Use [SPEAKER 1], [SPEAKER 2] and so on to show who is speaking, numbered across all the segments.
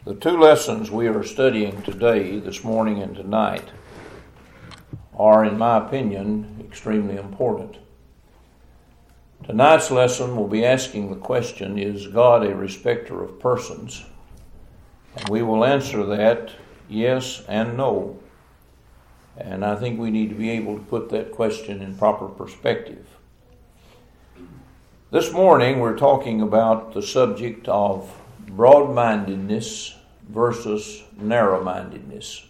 [SPEAKER 1] The two lessons we are studying today, this morning and tonight, are, in my opinion, extremely important. Tonight's lesson will be asking the question, is God a respecter of persons? And we will answer that yes and no. And I think we need to be able to put that question in proper perspective. This morning we're talking about the subject of broad-mindedness versus narrow-mindedness.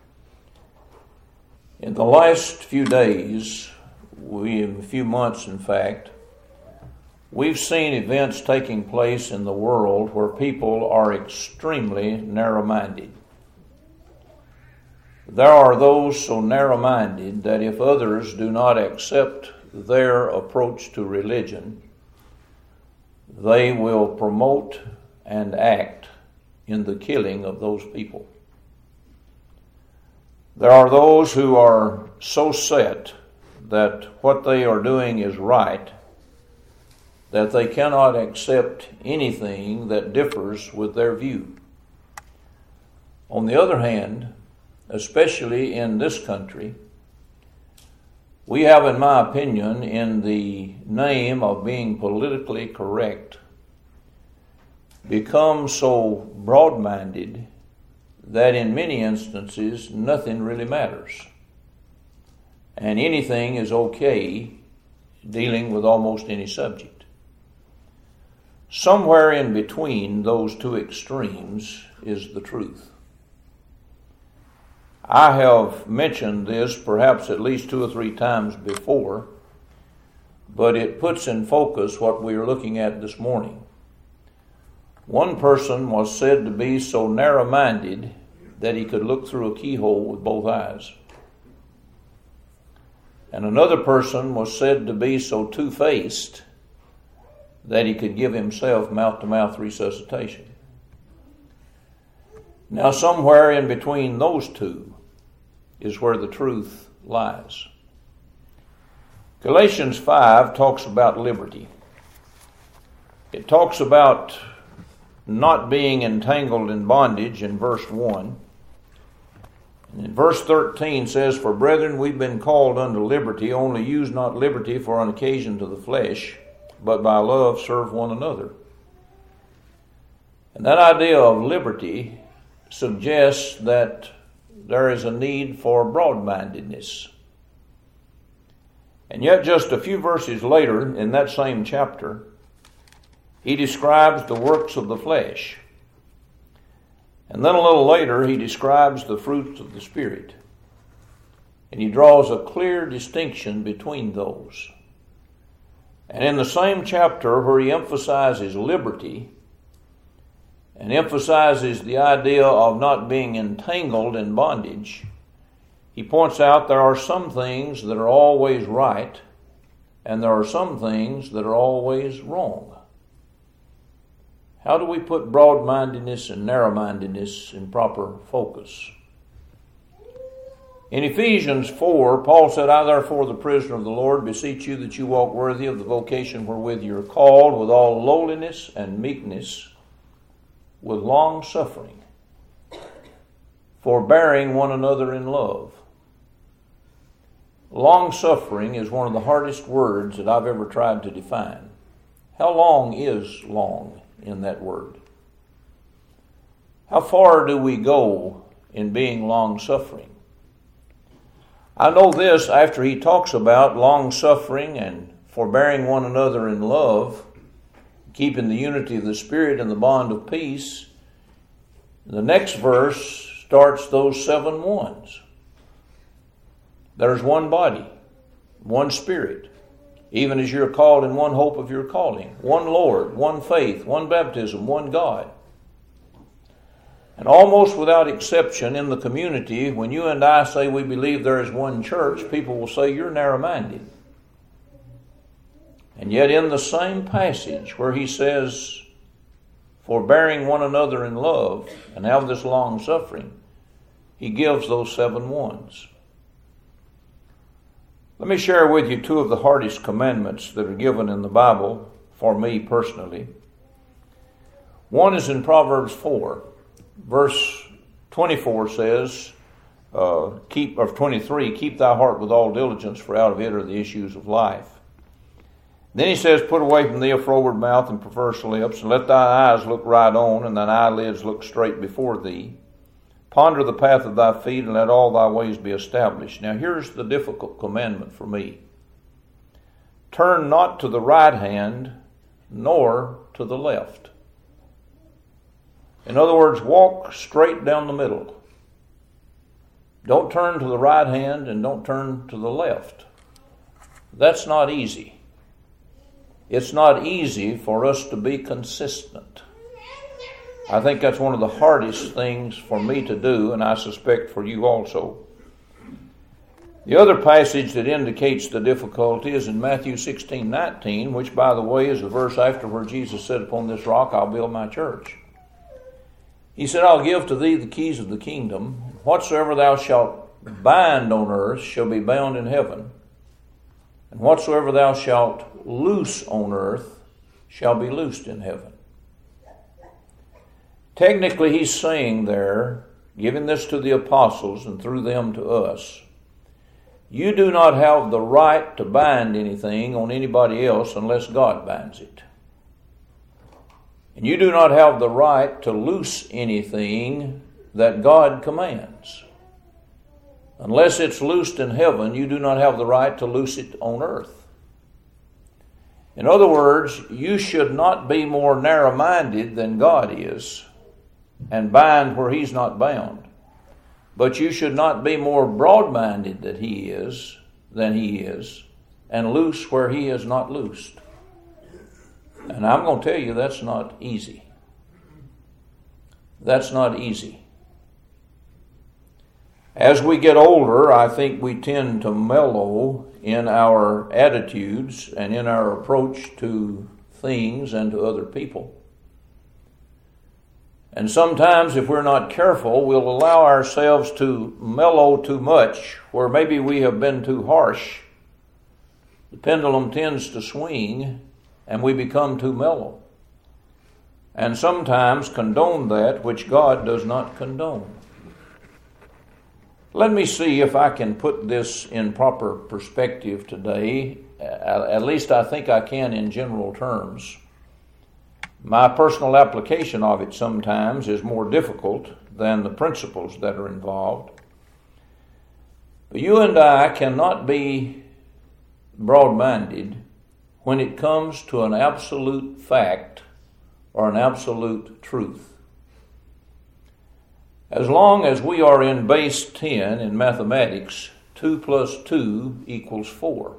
[SPEAKER 1] In the last few days, a few months in fact, we've seen events taking place in the world where people are extremely narrow-minded. There are those so narrow-minded that if others do not accept their approach to religion, they will promote and act in the killing of those people. There are those who are so set that what they are doing is right that they cannot accept anything that differs with their view. On the other hand, especially in this country, we have, in my opinion, in the name of being politically correct, become so broad-minded that in many instances nothing really matters. And anything is okay dealing with almost any subject. Somewhere in between those two extremes is the truth. I have mentioned this perhaps at least 2 or 3 times before, but it puts in focus what we are looking at this morning. One person was said to be so narrow-minded that he could look through a keyhole with both eyes. And another person was said to be so two-faced that he could give himself mouth-to-mouth resuscitation. Now, somewhere in between those two is where the truth lies. Galatians 5 talks about liberty. It talks about not being entangled in bondage in verse 1. And in verse 13 says, "For brethren, we've been called unto liberty, only use not liberty for an occasion to the flesh, but by love serve one another." And that idea of liberty suggests that there is a need for broad-mindedness. And yet just a few verses later in that same chapter, he describes the works of the flesh. And then a little later he describes the fruits of the Spirit. And he draws a clear distinction between those. And in the same chapter where he emphasizes liberty and emphasizes the idea of not being entangled in bondage, he points out there are some things that are always right and there are some things that are always wrong. How do we put broad-mindedness and narrow-mindedness in proper focus? In Ephesians 4, Paul said, "I therefore, the prisoner of the Lord, beseech you that you walk worthy of the vocation wherewith you are called, with all lowliness and meekness, with long suffering, forbearing one another in love." Long suffering is one of the hardest words that I've ever tried to define. How long is long in that word? How far do we go in being long suffering? I know this after he talks about long suffering and forbearing one another in love, keeping the unity of the Spirit and the bond of peace. The next verse starts those 7 ones. There's one body, one Spirit, even as you're called in one hope of your calling, one Lord, one faith, one baptism, one God. And almost without exception in the community, when you and I say we believe there is one church, people will say you're narrow-minded. And yet in the same passage where he says, forbearing one another in love and have this long suffering, he gives those 7 ones. Let me share with you 2 of the hardest commandments that are given in the Bible for me personally. One is in Proverbs 4. Verse 24 says, 23, keep thy heart with all diligence, for out of it are the issues of life. Then he says, put away from thee a froward mouth and perverse lips, and let thy eyes look right on, and thine eyelids look straight before thee. Ponder the path of thy feet, and let all thy ways be established. Now here's the difficult commandment for me. Turn not to the right hand, nor to the left. In other words, walk straight down the middle. Don't turn to the right hand and don't turn to the left. That's not easy. It's not easy for us to be consistent. I think that's one of the hardest things for me to do, and I suspect for you also. The other passage that indicates the difficulty is in Matthew 16:19, which, by the way, is the verse after where Jesus said, upon this rock I'll build my church. He said, I'll give to thee the keys of the kingdom. Whatsoever thou shalt bind on earth shall be bound in heaven, and whatsoever thou shalt loose on earth shall be loosed in heaven. Technically, he's saying there, giving this to the apostles and through them to us, you do not have the right to bind anything on anybody else unless God binds it. And you do not have the right to loose anything that God commands. Unless it's loosed in heaven, you do not have the right to loose it on earth. In other words, you should not be more narrow-minded than God is and bind where he's not bound. But you should not be more broad-minded than he is and loose where he is not loosed. And I'm going to tell you that's not easy. That's not easy. As we get older, I think we tend to mellow in our attitudes and in our approach to things and to other people. And sometimes, if we're not careful, we'll allow ourselves to mellow too much, where maybe we have been too harsh. The pendulum tends to swing, and we become too mellow. And sometimes condone that which God does not condone. Let me see if I can put this in proper perspective today. At least I think I can in general terms. My personal application of it sometimes is more difficult than the principles that are involved. But you and I cannot be broad-minded when it comes to an absolute fact or an absolute truth. As long as we are in base 10 in mathematics, 2 plus 2 equals 4.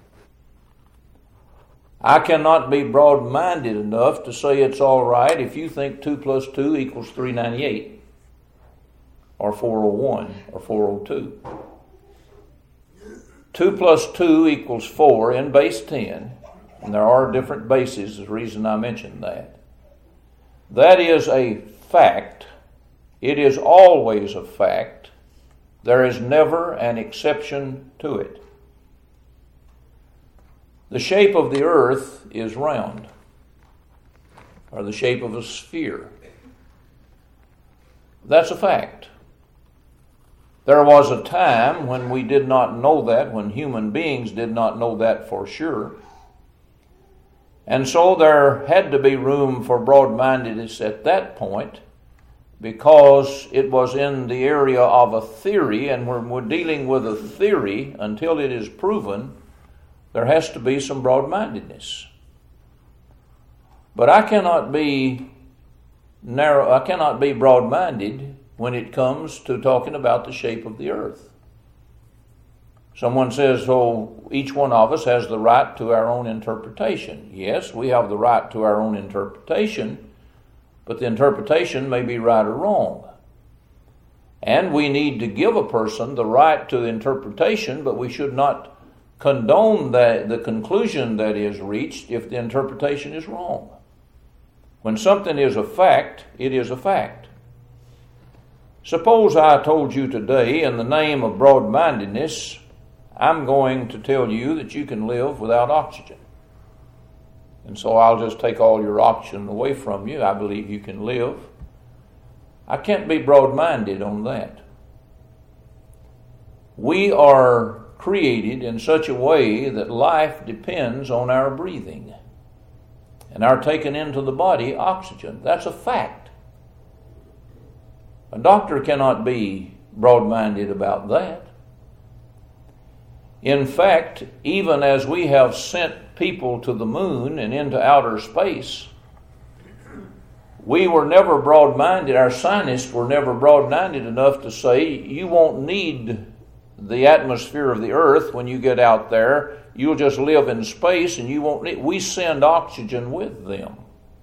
[SPEAKER 1] I cannot be broad-minded enough to say it's all right if you think 2 plus 2 equals 398 or 401 or 402. 2 plus 2 equals 4 in base 10, and there are different bases, the reason I mentioned that. That is a fact. It is always a fact. There is never an exception to it. The shape of the earth is round, or the shape of a sphere. That's a fact. There was a time when we did not know that, when human beings did not know that for sure. And so there had to be room for broad-mindedness at that point, because it was in the area of a theory, and when we're dealing with a theory, until it is proven, there has to be some broad-mindedness. But I cannot be broad-minded when it comes to talking about the shape of the earth. Someone says, oh, each one of us has the right to our own interpretation. Yes, we have the right to our own interpretation, but the interpretation may be right or wrong. And we need to give a person the right to the interpretation, but we should not condone the conclusion that is reached if the interpretation is wrong. When something is a fact, it is a fact. Suppose I told you today, in the name of broad-mindedness, I'm going to tell you that you can live without oxygen. And so I'll just take all your oxygen away from you. I believe you can live. I can't be broad-minded on that. We are created in such a way that life depends on our breathing and our taking into the body oxygen. That's a fact. A doctor cannot be broad-minded about that. In fact, even as we have sent people to the moon and into outer space, we were never broad-minded, our scientists were never broad-minded enough to say, you won't need the atmosphere of the earth when you get out there. You'll just live in space and you won't need. We send oxygen with them.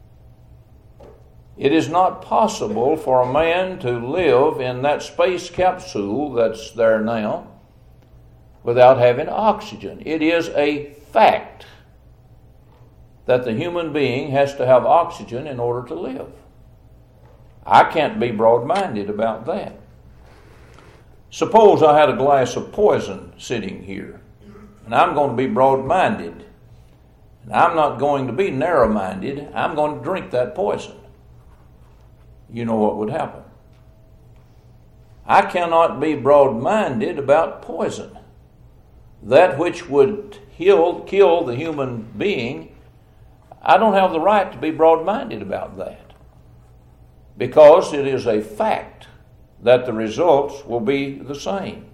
[SPEAKER 1] It is not possible for a man to live in that space capsule that's there now without having oxygen. It is a fact that the human being has to have oxygen in order to live. I can't be broad-minded about that. Suppose I had a glass of poison sitting here, and I'm going to be broad-minded, and I'm not going to be narrow-minded. I'm going to drink that poison. You know what would happen. I cannot be broad-minded about poison. That which would kill the human being, I don't have the right to be broad-minded about that, because it is a fact that the results will be the same.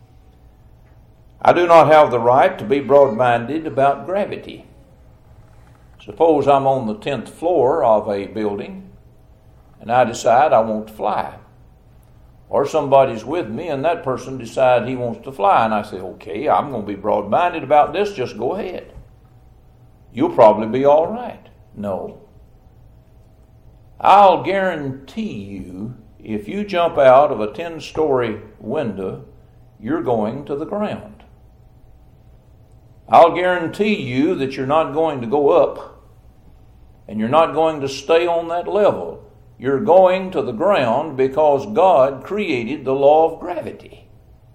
[SPEAKER 1] I do not have the right to be broad-minded about gravity. Suppose I'm on the 10th floor of a building and I decide I want to fly. Or somebody's with me and that person decides he wants to fly, and I say, okay, I'm going to be broad-minded about this, just go ahead. You'll probably be all right. No. I'll guarantee you, if you jump out of a 10-story window, you're going to the ground. I'll guarantee you that you're not going to go up, and you're not going to stay on that level. You're going to the ground because God created the law of gravity.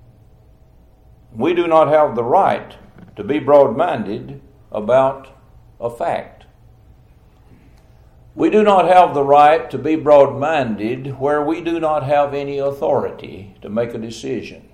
[SPEAKER 1] We do not have the right to be broad-minded about a fact. We do not have the right to be broad-minded where we do not have any authority to make a decision.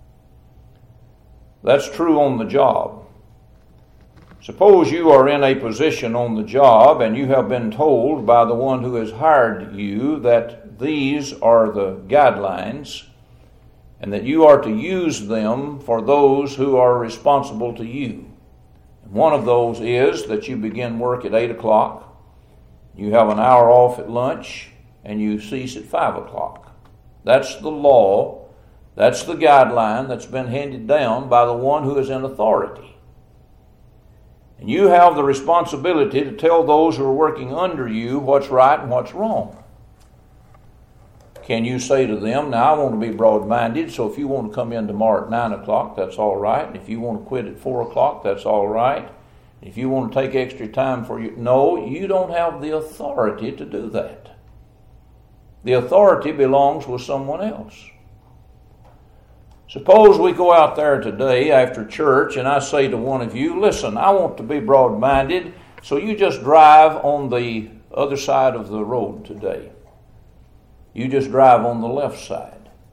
[SPEAKER 1] That's true on the job. Suppose you are in a position on the job and you have been told by the one who has hired you that these are the guidelines and that you are to use them for those who are responsible to you. And one of those is that you begin work at 8 o'clock. You have an hour off at lunch, and you cease at 5 o'clock. That's the law. That's the guideline that's been handed down by the one who is in authority. And you have the responsibility to tell those who are working under you what's right and what's wrong. Can you say to them, now I want to be broad-minded, so if you want to come in tomorrow at 9 o'clock, that's all right. And if you want to quit at 4 o'clock, that's all right. If you want to take extra time for you, no, you don't have the authority to do that. The authority belongs with someone else. Suppose we go out there today after church and I say to one of you, listen, I want to be broad-minded, so you just drive on the other side of the road today. You just drive on the left side.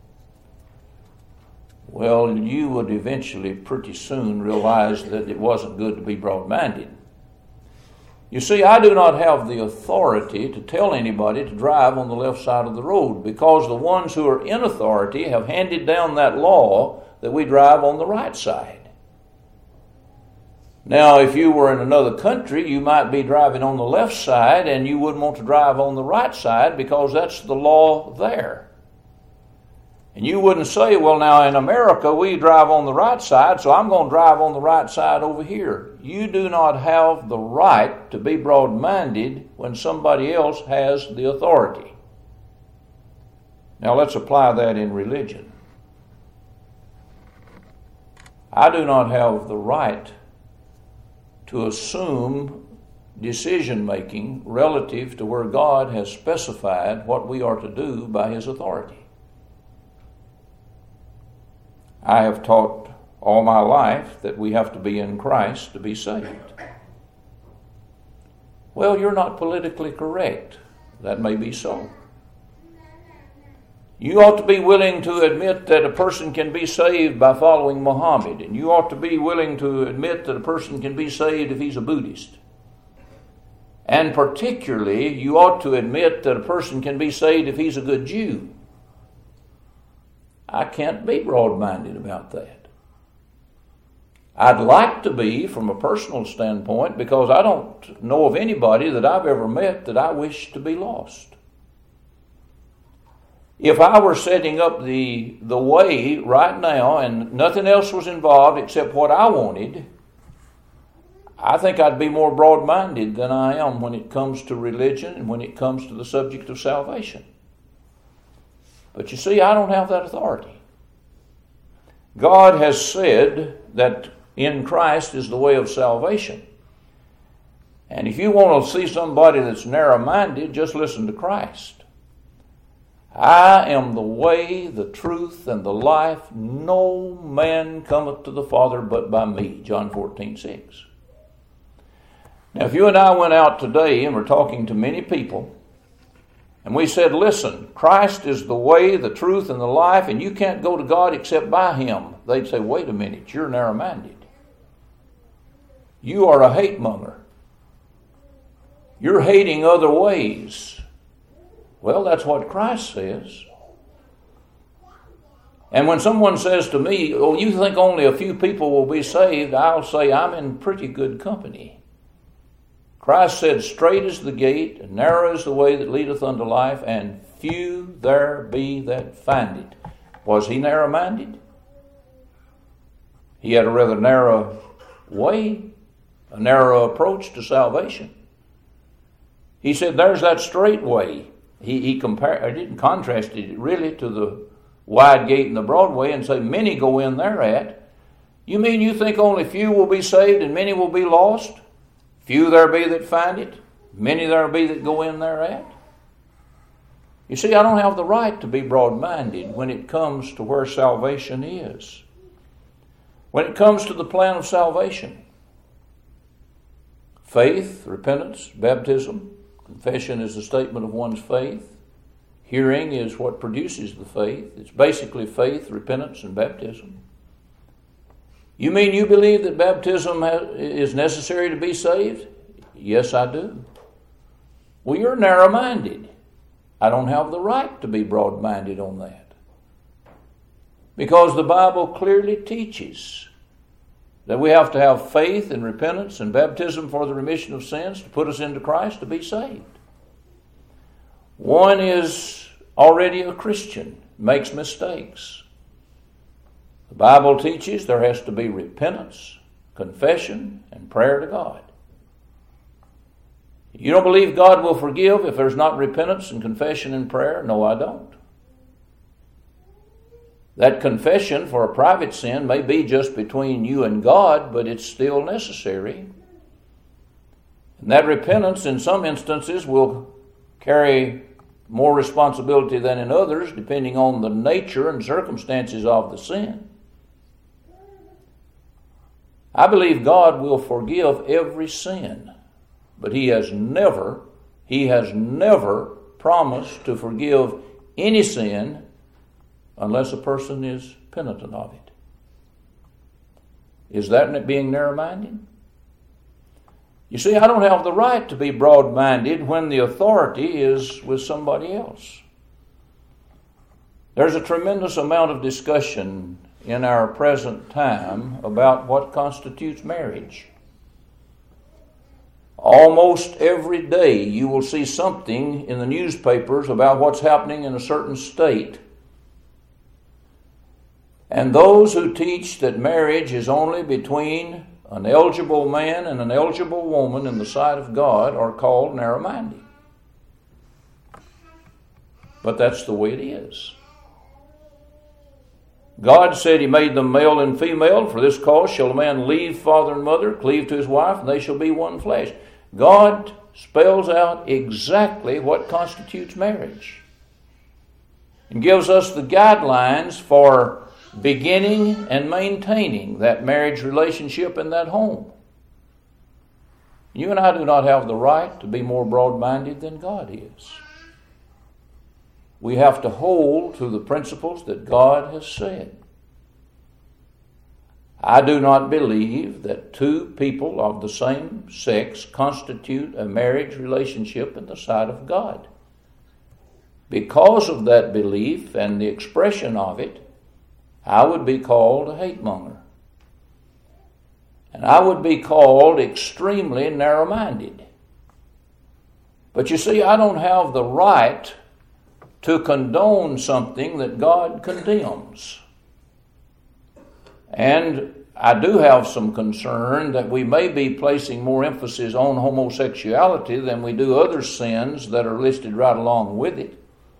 [SPEAKER 1] Well, you would eventually pretty soon realize that it wasn't good to be broad-minded. You see, I do not have the authority to tell anybody to drive on the left side of the road, because the ones who are in authority have handed down that law that we drive on the right side. Now, if you were in another country, you might be driving on the left side and you wouldn't want to drive on the right side because that's the law there. And you wouldn't say, well, now in America we drive on the right side, so I'm going to drive on the right side over here. You do not have the right to be broad-minded when somebody else has the authority. Now let's apply that in religion. I do not have the right to assume decision-making relative to where God has specified what we are to do by His authority. I have taught all my life that we have to be in Christ to be saved. Well, you're not politically correct. That may be so. You ought to be willing to admit that a person can be saved by following Muhammad, and you ought to be willing to admit that a person can be saved if he's a Buddhist. And particularly, you ought to admit that a person can be saved if he's a good Jew. I can't be broad-minded about that. I'd like to be from a personal standpoint, because I don't know of anybody that I've ever met that I wish to be lost. If I were setting up the way right now and nothing else was involved except what I wanted, I think I'd be more broad-minded than I am when it comes to religion and when it comes to the subject of salvation. But you see, I don't have that authority. God has said that in Christ is the way of salvation. And if you want to see somebody that's narrow-minded, just listen to Christ. I am the way, the truth, and the life. No man cometh to the Father but by me. John 14:6. Now, if you and I went out today and were talking to many people, and we said, listen, Christ is the way, the truth, and the life, and you can't go to God except by Him, they'd say, wait a minute, you're narrow-minded. You are a hate-monger. You're hating other ways. Well, that's what Christ says. And when someone says to me, oh, you think only a few people will be saved, I'll say, I'm in pretty good company. Christ said, straight is the gate, and narrow is the way that leadeth unto life, and few there be that find it. Was He narrow-minded? He had a rather narrow way, a narrow approach to salvation. He said, there's that straight way. He didn't contrast it really to the wide gate and the broad way and say, many go in thereat. You mean you think only few will be saved and many will be lost? Few there be that find it, many there be that go in thereat. You see, I don't have the right to be broad-minded when it comes to where salvation is. When it comes to the plan of salvation. Faith, repentance, baptism. Confession is a statement of one's faith. Hearing is what produces the faith. It's basically faith, repentance, and baptism. You mean you believe that baptism is necessary to be saved? Yes, I do. Well, you're narrow-minded. I don't have the right to be broad-minded on that. Because the Bible clearly teaches that we have to have faith and repentance and baptism for the remission of sins to put us into Christ to be saved. One is already a Christian, makes mistakes. The Bible teaches there has to be repentance, confession, and prayer to God. You don't believe God will forgive if there's not repentance and confession and prayer? No, I don't. That confession for a private sin may be just between you and God, but it's still necessary. And that repentance in some instances will carry more responsibility than in others, depending on the nature and circumstances of the sin. I believe God will forgive every sin, but He has never promised to forgive any sin unless a person is penitent of it. Is that being narrow-minded? You see, I don't have the right to be broad-minded when the authority is with somebody else. There's a tremendous amount of discussion in our present time about what constitutes marriage. Almost every day you will see something in the newspapers about what's happening in a certain state. And those who teach that marriage is only between an eligible man and an eligible woman in the sight of God are called narrow-minded. But that's the way it is. God said He made them male and female. For this cause shall a man leave father and mother, cleave to his wife, and they shall be one flesh. God spells out exactly what constitutes marriage and gives us the guidelines for beginning and maintaining that marriage relationship in that home. You and I do not have the right to be more broad-minded than God is. we have to hold to the principles that God has said. I do not believe that two people of the same sex constitute a marriage relationship in the sight of God. Because of that belief and the expression of it, I would be called a hate-monger. And I would be called extremely narrow-minded. But you see, I don't have the right to condone something that God condemns. And I do have some concern that we may be placing more emphasis on homosexuality than we do other sins that are listed right along with it.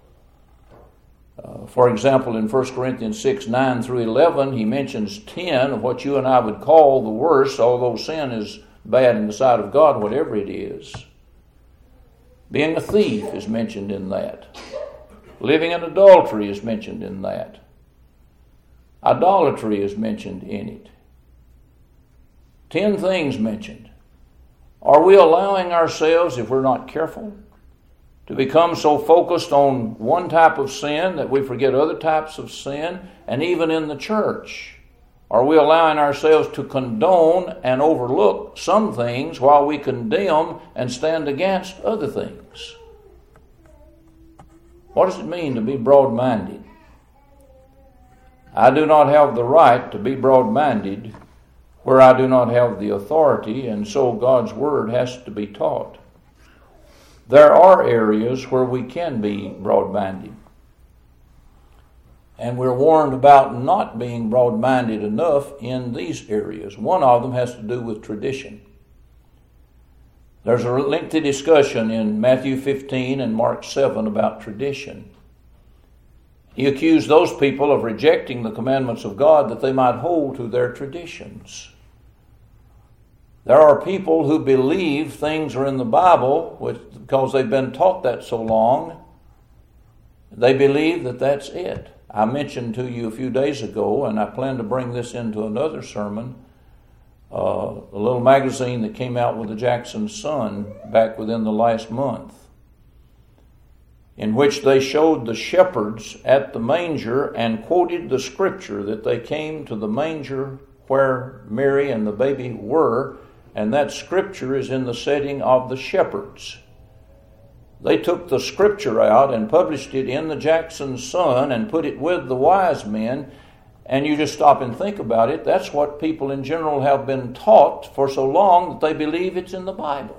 [SPEAKER 1] For example, in 1 Corinthians 6, 9 through 11, he mentions 10 of what you and I would call the worst, although sin is bad in the sight of God, whatever it is. Being a thief is mentioned in that. Living in adultery is mentioned in that. Idolatry is mentioned in it. 10 things mentioned. Are we allowing ourselves, if we're not careful, to become so focused on one type of sin that we forget other types of sin? And even in the church, are we allowing ourselves to condone and overlook some things while we condemn and stand against other things? What does it mean to be broad-minded? I do not have the right to be broad-minded where I do not have the authority, and so God's Word has to be taught. There are areas where we can be broad-minded. And we're warned about not being broad-minded enough in these areas. One of them has to do with tradition. There's a lengthy discussion in Matthew 15 and Mark 7 about tradition. He accused those people of rejecting the commandments of God that they might hold to their traditions. There are people who believe things are in the Bible because they've been taught that so long. They believe that that's it. I mentioned to you a few days ago, and I plan to bring this into another sermon, a little magazine that came out with the Jackson Sun back within the last month, in which they showed the shepherds at the manger and quoted the scripture that they came to the manger where Mary and the baby were, and that scripture is in the setting of the shepherds. They took the scripture out and published it in the Jackson Sun and put it with the wise men, and you just stop and think about it. That's what people in general have been taught for so long that they believe it's in the Bible.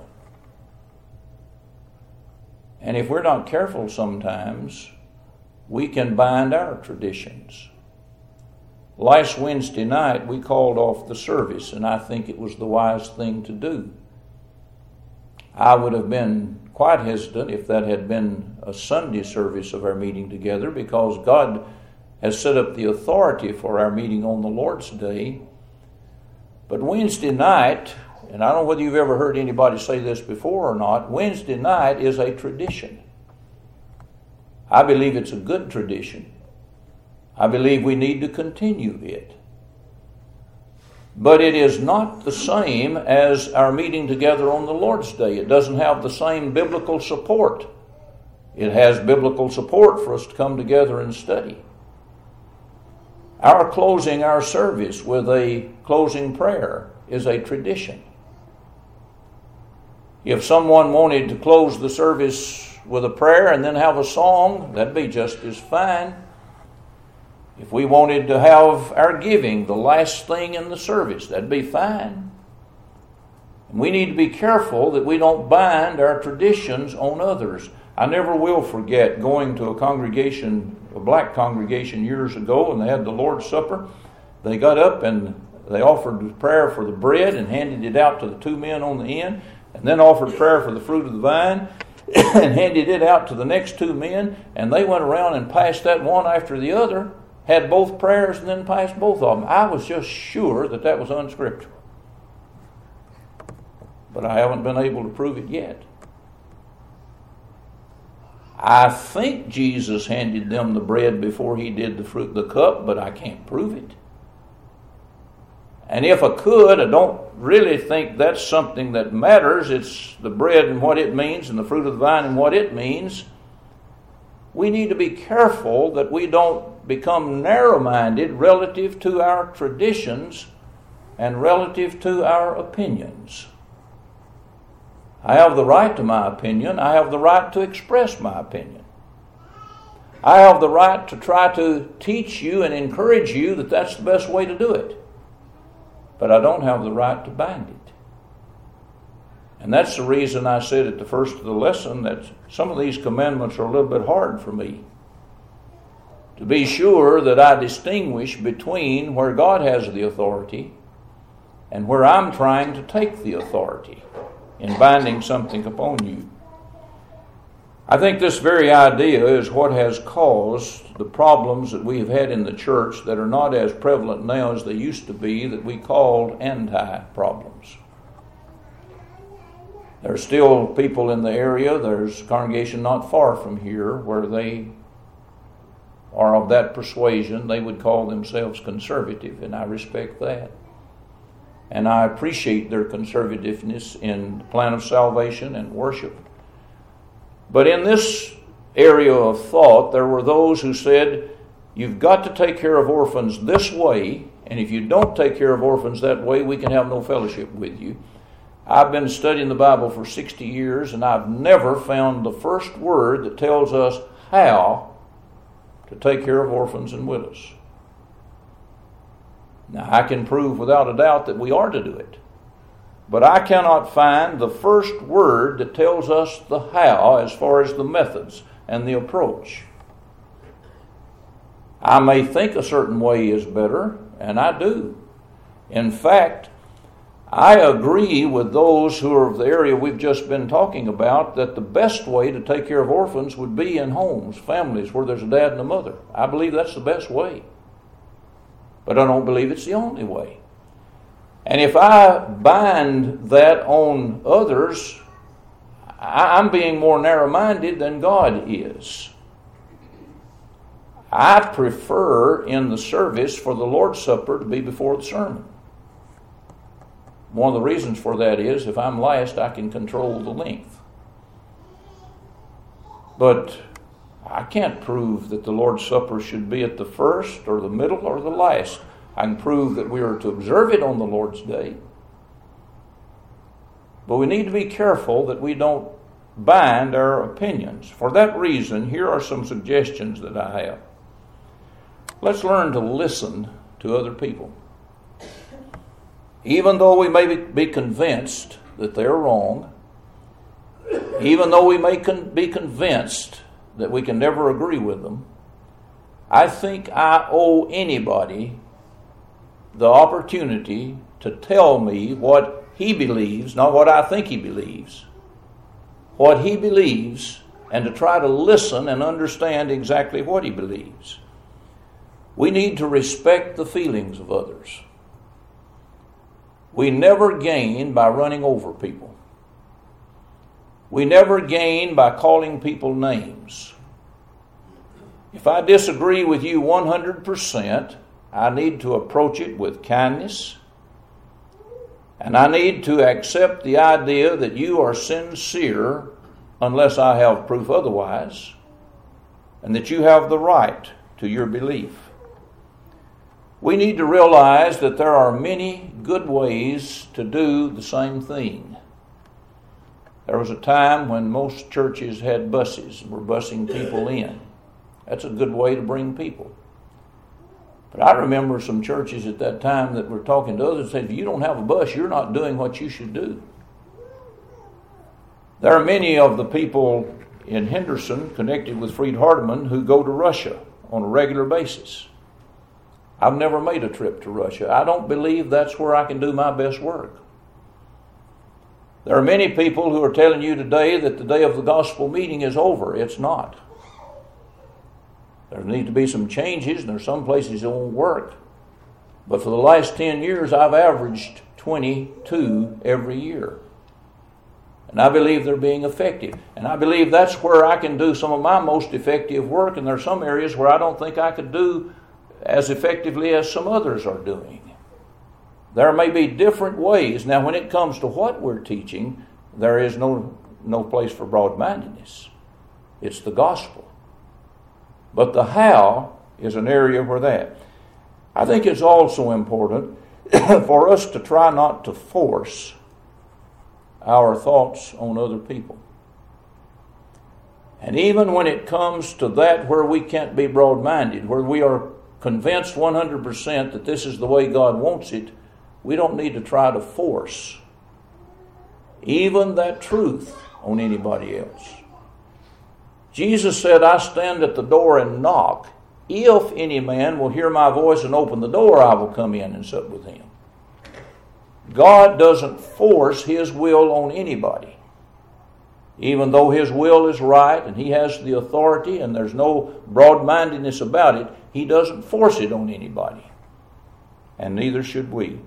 [SPEAKER 1] And if we're not careful sometimes, we can bind our traditions. Last Wednesday night, we called off the service, and I think it was the wise thing to do. I would have been quite hesitant if that had been a Sunday service of our meeting together, because God has set up the authority for our meeting on the Lord's Day. But Wednesday night, and I don't know whether you've ever heard anybody say this before or not, Wednesday night is a tradition. I believe it's a good tradition. I believe we need to continue it. But it is not the same as our meeting together on the Lord's Day. It doesn't have the same biblical support. It has biblical support for us to come together and study. Our closing our service with a closing prayer is a tradition. If someone wanted to close the service with a prayer and then have a song, that'd be just as fine. If we wanted to have our giving the last thing in the service, that'd be fine. And we need to be careful that we don't bind our traditions on others. I never will forget going to a congregation, a black congregation years ago, and they had the Lord's Supper. They got up and they offered prayer for the bread and handed it out to the two men on the end, and then offered prayer for the fruit of the vine and handed it out to the next two men, and they went around and passed that one after the other, had both prayers and then passed both of them. I was just sure that that was unscriptural. But I haven't been able to prove it yet. I think Jesus handed them the bread before he did the cup, but I can't prove it. And if I could, I don't really think that's something that matters. It's the bread and what it means and the fruit of the vine and what it means. we need to be careful that we don't become narrow-minded relative to our traditions and relative to our opinions. I have the right to my opinion. I have the right to express my opinion. I have the right to try to teach you and encourage you that that's the best way to do it. But I don't have the right to bind it. And that's the reason I said at the first of the lesson that some of these commandments are a little bit hard for me. To be sure that I distinguish between where God has the authority and where I'm trying to take the authority in binding something upon you. I think this very idea is what has caused the problems that we have had in the church that are not as prevalent now as they used to be, that we called anti-problems. There are still people in the area, there's a congregation not far from here, where they are of that persuasion. They would call themselves conservative, and I respect that. And I appreciate their conservativeness in the plan of salvation and worship. But in this area of thought, there were those who said, you've got to take care of orphans this way, and if you don't take care of orphans that way, we can have no fellowship with you. I've been studying the Bible for 60 years, and I've never found the first word that tells us how to take care of orphans and widows. Now, I can prove without a doubt that we are to do it. But I cannot find the first word that tells us the how as far as the methods and the approach. I may think a certain way is better, and I do. In fact, I agree with those who are of the area we've just been talking about that the best way to take care of orphans would be in homes, families, where there's a dad and a mother. I believe that's the best way. But I don't believe it's the only way. And if I bind that on others, I'm being more narrow-minded than God is. I prefer in the service for the Lord's Supper to be before the sermon. One of the reasons for that is if I'm last, I can control the length. But I can't prove that the Lord's Supper should be at the first or the middle or the last. I can prove that we are to observe it on the Lord's Day. But we need to be careful that we don't bind our opinions. For that reason, here are some suggestions that I have. Let's learn to listen to other people. Even though we may be convinced that they're wrong, even though we may be convinced that we can never agree with them, I think I owe anybody the opportunity to tell me what he believes, not what I think he believes, what he believes, and to try to listen and understand exactly what he believes. We need to respect the feelings of others. We never gain by running over people. We never gain by calling people names. If I disagree with you 100%, I need to approach it with kindness, and I need to accept the idea that you are sincere unless I have proof otherwise, and that you have the right to your belief. We need to realize that there are many good ways to do the same thing. There was a time when most churches had buses and were busing people in. That's a good way to bring people. But I remember some churches at that time that were talking to others and said, if you don't have a bus, you're not doing what you should do. There are many of the people in Henderson connected with Freed Hardeman who go to Russia on a regular basis. I've never made a trip to Russia. I don't believe that's where I can do my best work. There are many people who are telling you today that the day of the gospel meeting is over. It's not. There need to be some changes, and there are some places it won't work. But for the last 10 years, I've averaged 22 every year. And I believe they're being effective. And I believe that's where I can do some of my most effective work, and there are some areas where I don't think I could do as effectively as some others are doing. There may be different ways. Now, when it comes to what we're teaching, there is no place for broad-mindedness. It's the gospel. But the how is an area where that. I think it's also important for us to try not to force our thoughts on other people. And even when it comes to that where we can't be broad-minded, where we are convinced 100% that this is the way God wants it, we don't need to try to force even that truth on anybody else. Jesus said, I stand at the door and knock. If any man will hear my voice and open the door, I will come in and sup with him. God doesn't force His will on anybody. Even though His will is right and He has the authority and there's no broad-mindedness about it, He doesn't force it on anybody. And neither should we.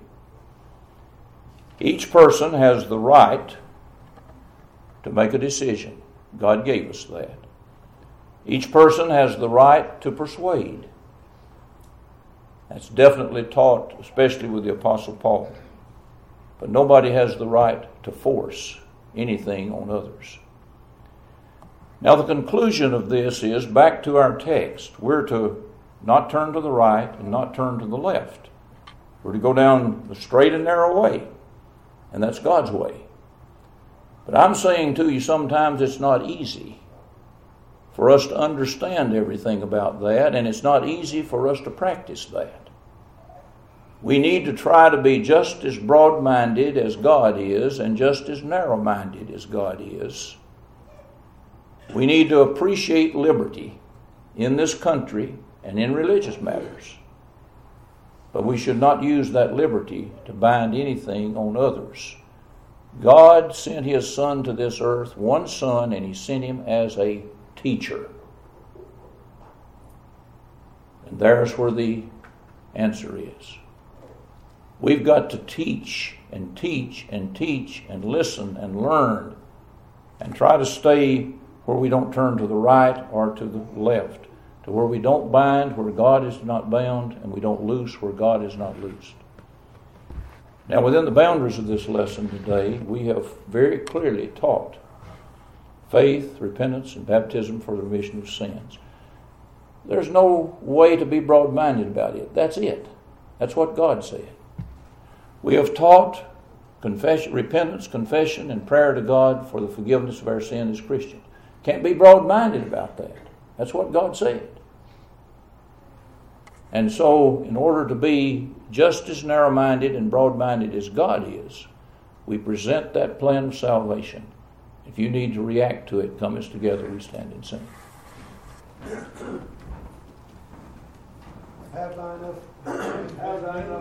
[SPEAKER 1] Each person has the right to make a decision. God gave us that. Each person has the right to persuade. That's definitely taught, especially with the Apostle Paul. But nobody has the right to force anything on others. Now the conclusion of this is, back to our text, we're to not turn to the right and not turn to the left. We're to go down the straight and narrow way, and that's God's way. But I'm saying to you, sometimes it's not easy for us to understand everything about that, and it's not easy for us to practice that. We need to try to be just as broad-minded as God is and just as narrow-minded as God is. We need to appreciate liberty in this country and in religious matters. But we should not use that liberty to bind anything on others. God sent His Son to this earth, one Son, and He sent Him as a teacher. And there's where the answer is. We've got to teach and teach and teach and listen and learn and try to stay where we don't turn to the right or to the left, to where we don't bind where God is not bound and we don't loose where God is not loosed. Now, within the boundaries of this lesson today, we have very clearly taught faith, repentance, and baptism for the remission of sins. There's no way to be broad-minded about it. That's it. That's what God said. We have taught confession, repentance, confession, and prayer to God for the forgiveness of our sin as Christians. Can't be broad-minded about that. That's what God said. And so, in order to be just as narrow-minded and broad-minded as God is, we present that plan of salvation. If you need to react to it, come as together we stand and sing. Have thine